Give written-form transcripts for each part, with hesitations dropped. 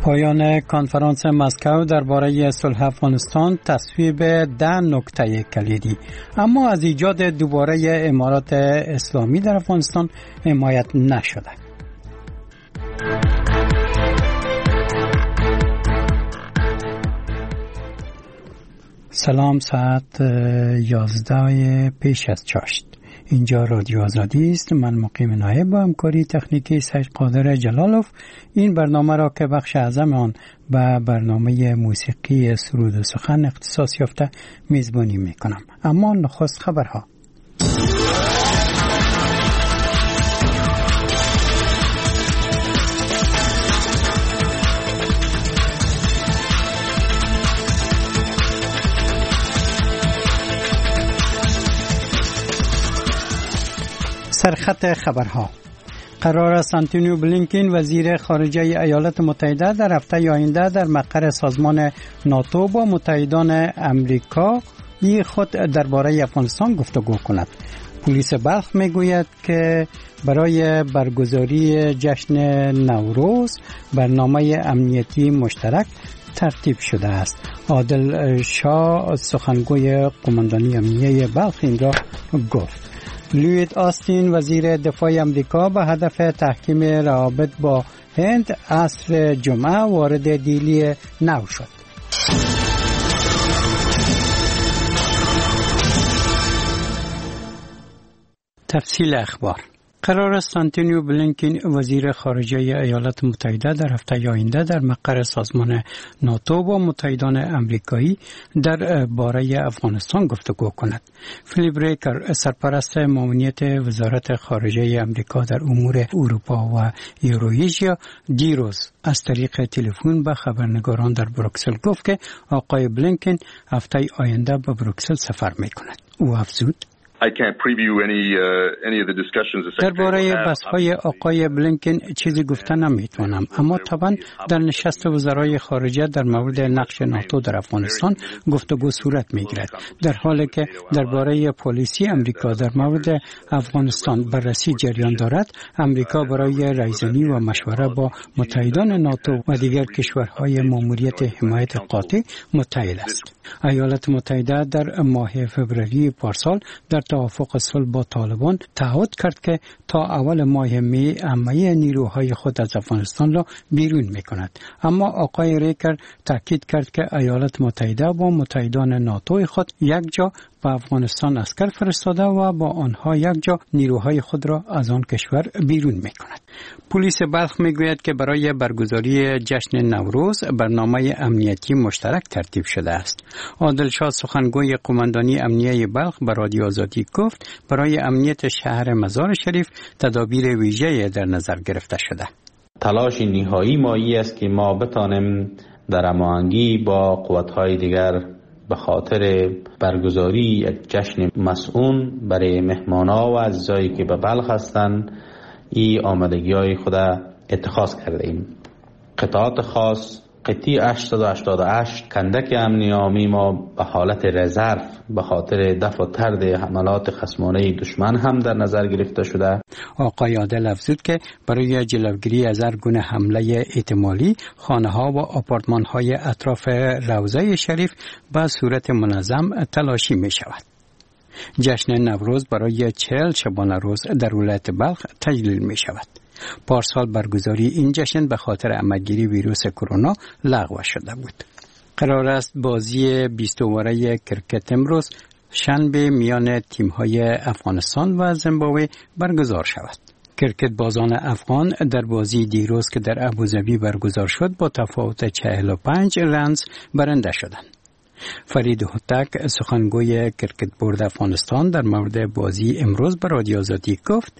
پایان کنفرانس مسکو درباره صلح افغانستان تصویب 10 نکته کلیدی، اما از ایجاد دوباره امارات اسلامی در افغانستان حمایت نشده. سلام، ساعت 11 پیش از چاشت. اینجا رادیو آزادی است. من مقیم نایب با همکاری تکنیکی سید قادر جلالوف این برنامه را که بخش اعظم آن به برنامه موسیقی سرود و سخن اختصاص یافته میزبانی میکنم. اما نخست خبرها. سرخط خبرها. قرار است آنتونی بلینکن وزیر خارجه ایالات متحده در هفته آینده در مقر سازمان ناتو با متحدان آمریکایی خود درباره افغانستان گفتگو کند. پلیس بلخ میگوید که برای برگزاری جشن نوروز برنامه امنیتی مشترک ترتیب شده است. عادل شاه سخنگوی قماندانی امنیتی بلخ این را گفت. لوید آستین وزیر دفاع امریکا به هدف تحکیم روابط با هند عصر جمعه وارد دیلی نو شد. تفصیل اخبار. قرار است آنتونی بلینکن وزیر خارجه ایالات متحده در هفته آینده در مقر سازمان ناتو با متحدان آمریکایی در باره افغانستان گفتگو کند. فیلیپ ریکر سرپرست معاونیت وزارت خارجه آمریکا در امور اروپا و یوروآژیا دیروز از طریق تلفن به خبرنگاران در بروکسل گفت که آقای بلینکن هفته آینده به بروکسل سفر می‌کند. او افزود: I can't preview any of the discussions. درباره بحث‌های آقای بلینکن چیزی گفته نمیتونم، اما طبعا در نشست وزرای خارجه در مورد نقش ناتو در افغانستان گفتگو صورت میگیرد. در حالی که درباره پالیسی امریکا در مورد افغانستان بررسی جریان دارد، امریکا برای رایزنی و مشوره با متحدان ناتو و دیگر کشورهای ماموریت حمایت قاطع متحد است. ایالات متحده در ماه فوریه پارسال در توافق صلح با طالبان تعهد کرد که تا اول ماه می همه نیروهای خود از افغانستان را بیرون میکند. اما آقای ریکر تاکید کرد که ایالات متحده با متحدان ناتو خود یک جا به افغانستان عسکر فرستاده و با آنها یک جا نیروهای خود را از آن کشور بیرون میکند. پلیس بلخ میگوید که برای برگزاری جشن نوروز برنامه امنیتی مشترک ترتیب شده است. عادل شاه سخنگوی قماندانی امنیتی بلخ به رادیو آزادی گفت برای امنیت شهر مزار شریف تدابیر ویژه‌ای در نظر گرفته شده. تلاش نهایی ما است که ما بتانیم در هماهنگی با قوت‌های دیگر به خاطر برگزاری یک جشن مسئول برای مهمانان و عزیزایی که به بلخ هستند این آمادگی‌های خود اتخاذ کرده ایم. قطعات خاص قطعی 888 کندک امنی عامی ما به حالت رزرو به خاطر دفع و طرد حملات خصمانه دشمن هم در نظر گرفته شده. آقای عادل افزود که برای جلوگیری از هر گونه حمله احتمالی خانه‌ها و آپارتمان‌های اطراف روضه شریف به صورت منظم تلاشی می‌شود. جشن نوروز برای 40 شبانه روز در ولایت بلخ تجلیل می‌شود. پارسال برگزاری این جشن به خاطر عملگیری ویروس کرونا لغو شده بود. قرار است بازی 20 اوره کرکت امروز شنبه میان تیم‌های افغانستان و زیمبابوه برگزار شود. کرکت بازان افغان در بازی دیروز که در ابوظبی برگزار شد با تفاوت 45 رنز برنده شدند. فرید هوتک سخنگوی کرکت بورد افغانستان در مورد بازی امروز به رادیو آزادی گفت: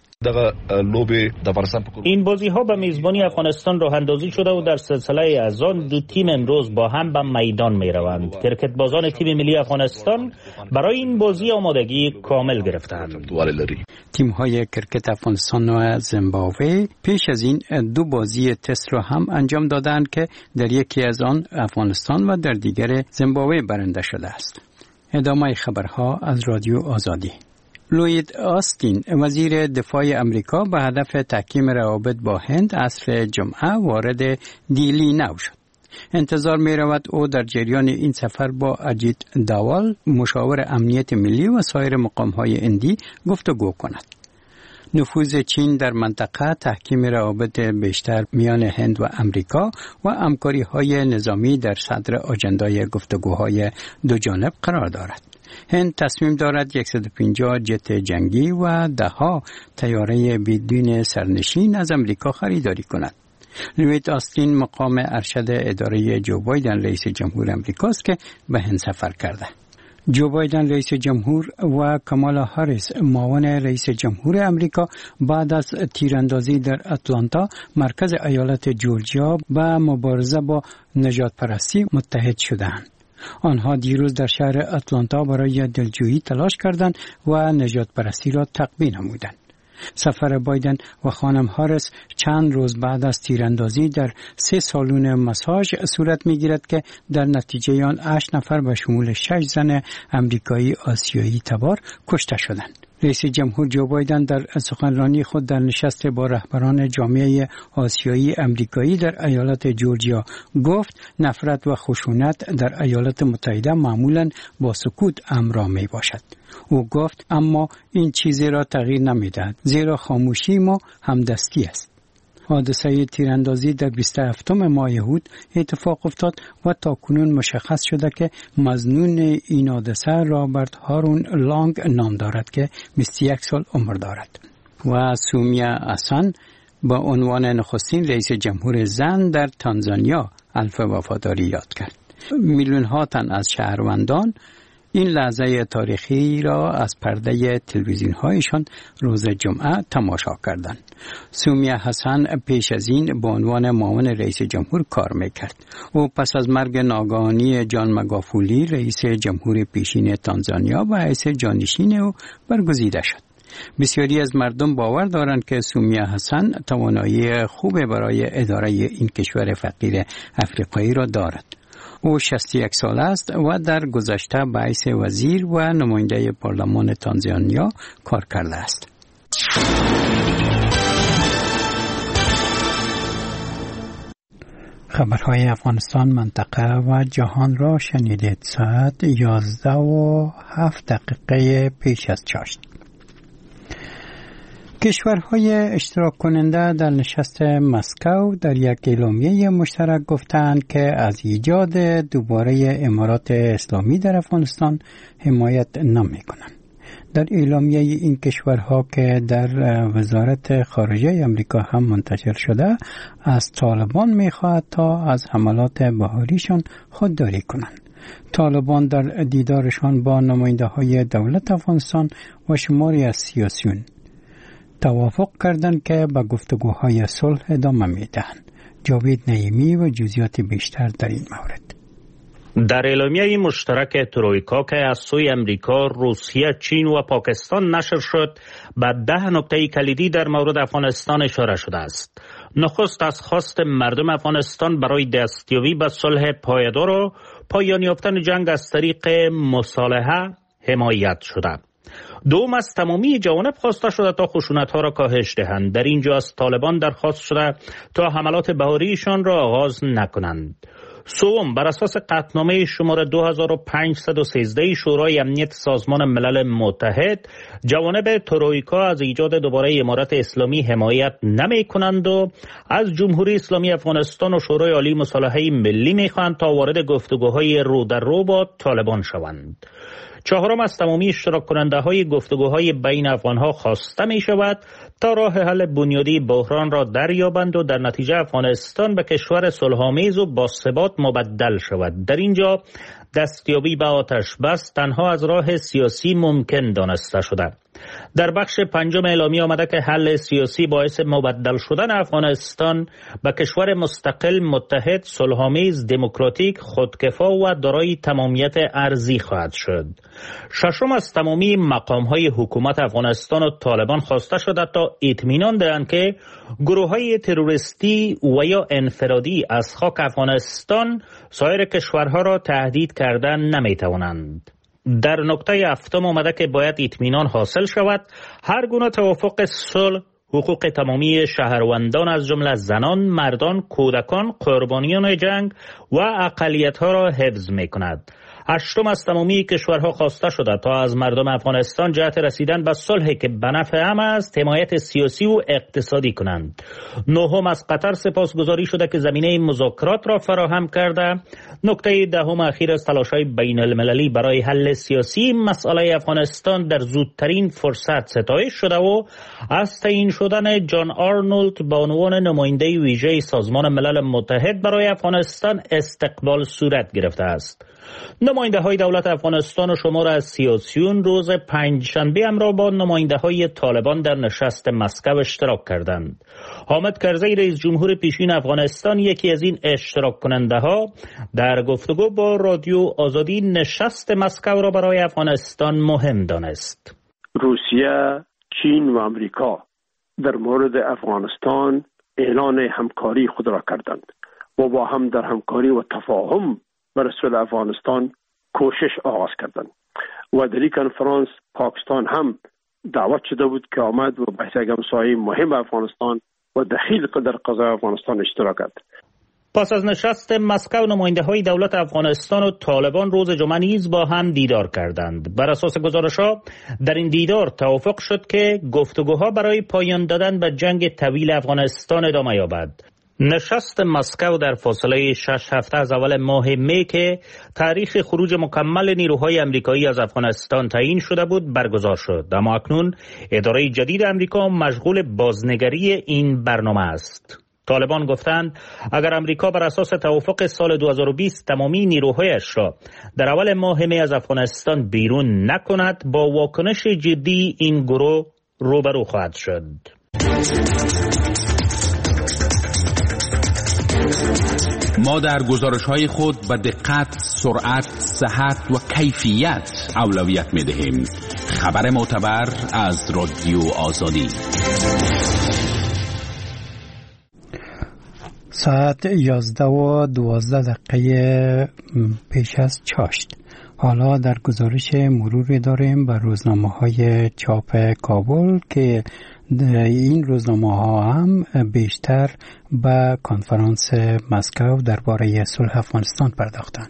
این بازی ها به میزبانی افغانستان راه اندازی شده و در سلسله از آن دو تیم امروز با هم به میدان می روند. کرکت بازان تیم ملی افغانستان برای این بازی آمادگی کامل گرفتند. تیم های کرکت افغانستان و زیمبابوه پیش از این دو بازی تست را هم انجام دادند که در یکی از آن افغانستان و در دیگر زیمبابوه برنده شده است. ادامه خبرها از رادیو آزادی. لوید آستین وزیر دفاع امریکا به هدف تحکیم روابط با هند عصر جمعه وارد دیلی نو شد. انتظار می رود او در جریان این سفر با اجیت دوال مشاور امنیت ملی و سایر مقام‌های هندی گفتگو کند. نفوذ چین در منطقه تحکیم روابط بیشتر میان هند و امریکا و همکاری‌های نظامی در صدر آجندای گفتگوهای دو جانب قرار دارد. هند تصمیم دارد 150 جت جنگی و 10 طیاره بدون سرنشین از امریکا خریداری کند. لوید آستین مقام ارشد اداره جو بایدن رئیس جمهور امریکاست که به هند سفر کرده. جو بایدن رئیس جمهور و کامالا هاریس معاون رئیس جمهور امریکا بعد از تیراندازی در اتلانتا مرکز ایالت جورجیا به مبارزه با نژاد پرستی متحد شدند. آنها دیروز در شهر اتلانتا برای دلجویی تلاش کردند و نژاد پرستی را تقویت نمودند. سفر بایدن و خانم هاریس چند روز بعد از تیراندازی در 3 سالن ماساژ صورت می‌گیرد که در نتیجه آن 8 نفر به شمول 6 زن امریکایی آسیایی تبار کشته شدند. رئیس جمهور جو بایدن در سخنرانی خود در نشست با رهبران جامعه آسیایی امریکایی در ایالت جورجیا گفت نفرت و خشونت در ایالات متحده معمولاً با سکوت همراه می باشد. او گفت اما این چیزی را تغییر نمی‌دهد، زیرا خاموشی ما همدستی است. حادثه تیراندازی در 27 ماه یهود اتفاق افتاد و تاکنون مشخص شده که مظنون این حادثه رابرت هارون لانگ نام دارد که 21 سال عمر دارد. و سومیا حسن با عنوان نخستین رئیس جمهور زن در تانزانیا الف وفاداری یاد کرد. میلیون ها تن از شهروندان این لحظه تاریخی را از پرده تلویزیون هایشان روز جمعه تماشا کردند. سومیا حسن پیش از این به عنوان معاون رئیس جمهور کار میکرد. او پس از مرگ ناگهانی جان مگافولی رئیس جمهور پیشین تانزانیا و حیث جانشین او برگزیده شد. بسیاری از مردم باور دارند که سومیا حسن توانایی خوب برای اداره این کشور فقیر افریقایی را دارد. او 61 سال است و در گذشته به حیث وزیر و نماینده پارلمان تانزانیا کار کرده است. خبرهای افغانستان، منطقه و جهان را شنیدید. ساعت 11:07 پیش از چاشت. کشورهای اشتراک کننده در نشست مسکو در یک اعلامیه مشترک گفتند که از ایجاد دوباره امارات اسلامی در افغانستان حمایت نمی کنند. در اعلامیه این کشورها که در وزارت خارجه امریکا هم منتشر شده از طالبان می خواهد تا از حملات بهاریشان خودداری کنند. طالبان در دیدارشان با نماینده های دولت افغانستان و شماری از سیاسیون توافق کردند که به گفتگوهای صلح ادامه میدهند. جاوید نعیمی و جزئیات بیشتر در این مورد. در اعلامیه مشترک ترویکا که از سوی امریکا، روسیه، چین و پاکستان نشر شد، به 10 نکته کلیدی در مورد افغانستان اشاره شده است. نخست از خواست مردم افغانستان برای دستیابی به صلح پایدار و پایان یافتن جنگ از طریق مصالحه حمایت شده. دوم از تمامی جوانب خواسته شده تا خشونت‌ها را کاهش دهند. در اینجا از طالبان درخواست شده تا حملات بهاریشان را آغاز نکنند. سوم، بر اساس قطعنامه شماره 2513 شورای امنیت سازمان ملل متحد، جوانب ترویکا از ایجاد دوباره امارت اسلامی حمایت نمی کنند و از جمهوری اسلامی افغانستان و شورای عالی مصالحه ملی می خواهند تا وارد گفتگوهای رو در رو با طالبان شوند. چهارم، از تمامی اشتراک کننده های گفتگوهای بین افغانها خواسته می شود تا راه حل بنیادی بحران را دریابند و در نتیجه افغانستان به کشور صلح‌آمیز و باثبات مبدل شود. در اینجا دستیابی به آتش بس تنها از راه سیاسی ممکن دانسته شده. در بخش پنجم اعلامیه آمده که حل سیاسی باعث مبدل شدن افغانستان به کشور مستقل، متحد، صلح‌آمیز، دموکراتیک، خودکفا و دارای تمامیت ارضی خواهد شد. ششم، از تمامی مقام‌های حکومت افغانستان و طالبان خواسته شده تا اطمینان دهند که گروه‌های تروریستی و یا انفرادی از خاک افغانستان سایر کشورها را تهدید کردن نمی‌توانند. در نکته هفتم آمده که باید اطمینان حاصل شود هر گونه توافق صلح حقوق تمامی شهروندان از جمله زنان، مردان، کودکان، قربانیان جنگ و اقلیت‌ها را حفظ می‌کند. هشتم از تمامی کشورها خواسته شده تا از مردم افغانستان جهت رسیدن به صلحی که به نفع همه است حمایت سیاسی و اقتصادی کنند. نهم از قطر سپاسگزاری شده که زمینه مذاکرات را فراهم کرده. نکته دهم اخیر از تلاش‌های بین المللی برای حل سیاسی مسئله افغانستان در زودترین فرصت ستایش شده و از تعیین شدن جان آرنولد به عنوان نماینده ویژه سازمان ملل متحد برای افغانستان استقبال صورت گرفته است. نماینده های دولت افغانستان و شمار از سیاسیون روز پنجشنبه همراه با نماینده های طالبان در نشست مسکو اشتراک کردند. حامد کرزی رئیس جمهور پیشین افغانستان یکی از این اشتراک کننده ها در گفتگو با رادیو آزادی نشست مسکو را برای افغانستان مهم دانست. روسیه، چین و امریکا در مورد افغانستان اعلان همکاری خود را کردند و با هم در همکاری و تفاهم برای صلح افغانستان کوشش آغاز کردند و در این کنفرانس پاکستان هم دعوت شده بود که آمد و بحث همسایه مهم افغانستان و دخیل در قضای افغانستان اشتراک کرد. پس از نشست مسکو نماینده های دولت افغانستان و طالبان روز جمعه نیز با هم دیدار کردند. بر اساس گزارش‌ها در این دیدار توافق شد که گفتگوها برای پایان دادن به جنگ طویل افغانستان ادامه یابد. نشست مسکو در فاصله 6 هفته از اول ماه می که تاریخ خروج مکمل نیروهای امریکایی از افغانستان تعیین شده بود برگزار شد، اما اکنون اداره جدید امریکا مشغول بازنگری این برنامه است. طالبان گفتند اگر امریکا بر اساس توافق سال 2020 تمامی نیروهایش را در اول ماه می از افغانستان بیرون نکند با واکنش جدی این گروه روبرو خواهد شد. ما در گزارش‌های خود به دقت، سرعت، صحت و کیفیت اولویت می‌دهیم. خبر معتبر از رادیو آزادی. ساعت 11:12 پیش از چاشت. حالا در گزارش مروری داریم بر روزنامه‌های چاپ کابل که این روزنامه‌ها هم بیشتر به کنفرانس مسکو درباره صلح افغانستان پرداختند.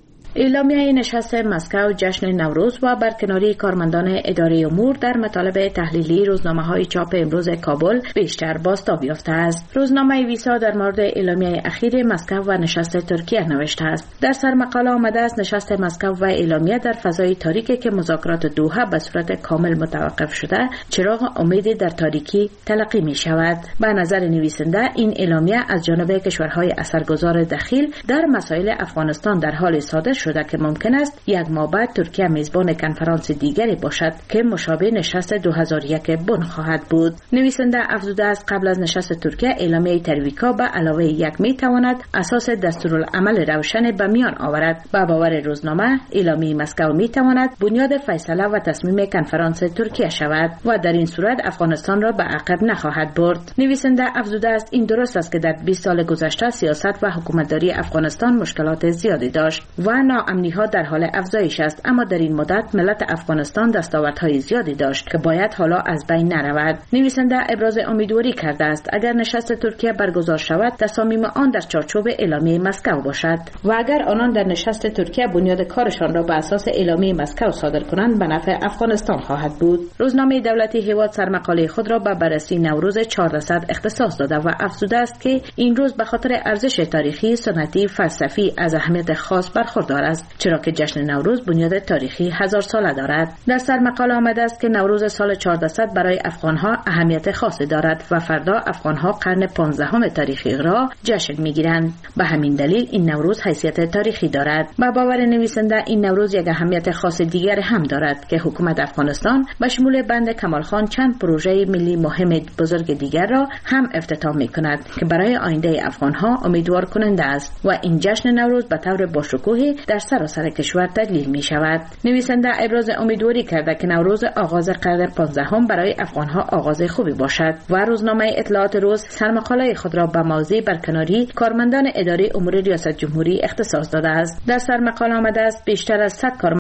اعلامیه نشست مسکو جشن نوروز و برکناری کارمندان اداره امور در مطالب تحلیلی روزنامه‌های چاپ امروز کابل بیشتر بازتاب یافته است. روزنامه ویسا در مورد اعلامیه اخیر مسکو و نشست ترکیه نوشته است. در سرمقاله آمده است نشست مسکو و اعلامیه در فضای تاریکی که مذاکرات دوحه به صورت کامل متوقف شده چراغ امید در تاریکی تلقی می شود. به نظر نویسنده این اعلامیه از جانب کشورهای اثرگذار دخیل در مسائل افغانستان در حال صادر شده که ممکن است یک ماه بعد ترکیه میزبان کنفرانس دیگری باشد که مشابه نشست 2001 بن خواهد بود. نویسنده افزوده است قبل از نشست ترکیه اعلامیه ترویکا به علاوه یک میتواند اساس دستورالعمل روشن به میان آورد. با باور روزنامه اعلامیه مسکو میتواند بنیاد فیصله و تصمیم کنفرانس ترکیه شود و در این صورت افغانستان را به عقب نخواهد برد. نویسنده افزوده است این درست است که در 20 سال گذشته سیاست و حکومتداری افغانستان مشکلات زیادی داشت و ناامنی‌ها در حال افزایش است، اما در این مدت ملت افغانستان دستاوردهای زیادی داشت که باید حالا از بین نرود. نویسنده ابراز امیدواری کرده است اگر نشست ترکیه برگزار شود تصامیم آن در چارچوب اعلامیه مسکو باشد و اگر آنان در نشست ترکیه بنیاد کارشان را بر اساس اعلامیه مسکو صادر کنند به نفع افغانستان خواهد بود. روزنامه دولتی هیواد سرمقاله خود را به بررسی نوروز 400 اختصاص داده و افزوده است که این روز به خاطر ارزش تاریخی، سنتی، فلسفی از اهمیت خاص برخوردار است، چرا که جشن نوروز بنیاد تاریخی 1000 ساله دارد. در سرمقاله آمده است که نوروز سال 400 برای افغانها اهمیت خاصی دارد و فردا افغانها قرن 15 تاریخی را جشن میگیرند. به همین دلیل این نوروز حیثیت تاریخی دارد. با باور نویسنده این نوروز یک اهمیت خاص دیگر هم دارد که حکومت افغانستان به شمول بند کمال خان چند پروژه ملی مهم بزرگ دیگر را هم افتتاح میکند که برای آینده افغانها امیدوار کننده است و این جشن نوروز به طور باشکوهی در سراسر کشور تدلیل می شود. نویسنده ابراز امیدواری کرده که نوروز آغاز قرن 15 برای افغانها آغاز خوبی باشد و روزنامه اطلاعات روز سرمقاله خود را به موضوع برکناری کارمندان اداره امور ریاست جمهوری اختصاص داده است. در سرمقاله آمده است بیشتر از 100